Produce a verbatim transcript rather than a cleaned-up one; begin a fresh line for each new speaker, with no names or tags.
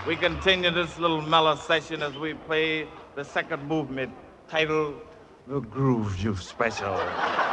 We continue this little mellow session as we play the second movement titled The Groove Juice Special.